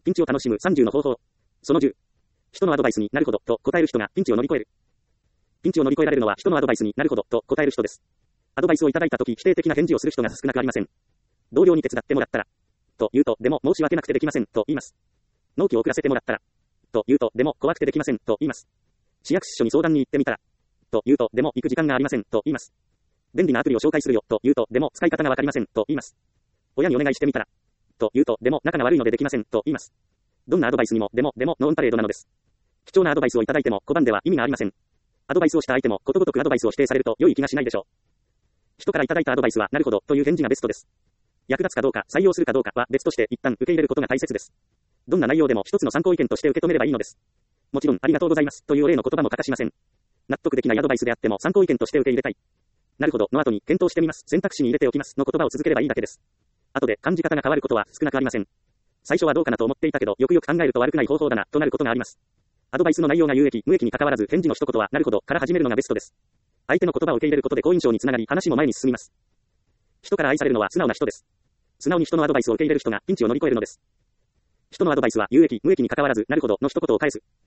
ピンチを楽しむ30の方法。その10。人のアドバイスになるほどと答える人がピンチを乗り越える。ピンチを乗り越えられるのは人のアドバイスになるほどと答える人です。アドバイスをいただいたとき否定的な返事をする人が少なくありません。同僚に手伝ってもらったら。と言うと、でも申し訳なくてできませんと言います。納期を遅らせてもらったら。と言うと、でも怖くてできませんと言います。市役所に相談に行ってみたら。と言うと、でも行く時間がありませんと言います。便利なアプリを紹介するよと言うと、でも使い方がわかりませんと言います。親にお願いしてみたら。と言うと、でも仲が悪いのでできませんと言います。どんなアドバイスにも、でもノーンパレードなのです。貴重なアドバイスをいただいても拒んでは意味がありません。アドバイスをした相手もことごとくアドバイスを否定されると良い気がしないでしょう。人からいただいたアドバイスはなるほどという返事がベストです。役立つかどうか採用するかどうかは別として一旦受け入れることが大切です。どんな内容でも一つの参考意見として受け止めればいいのです。もちろんありがとうございますというお礼の言葉も欠かしません。納得できないアドバイスであっても参考意見として受け入れたい。なるほどの後に検討してみます。選択肢に入れておきますの言葉を続ければいいだけです。後で感じ方が変わることは少なくありません。最初はどうかなと思っていたけどよくよく考えると悪くない方法だなとなることがあります。アドバイスの内容が有益無益に関わらず返事の一言はなるほどから始めるのがベストです。相手の言葉を受け入れることで好印象につながり話も前に進みます。人から愛されるのは素直な人です。素直に人のアドバイスを受け入れる人がピンチを乗り越えるのです。人のアドバイスは有益無益に関わらずなるほどの一言を返す。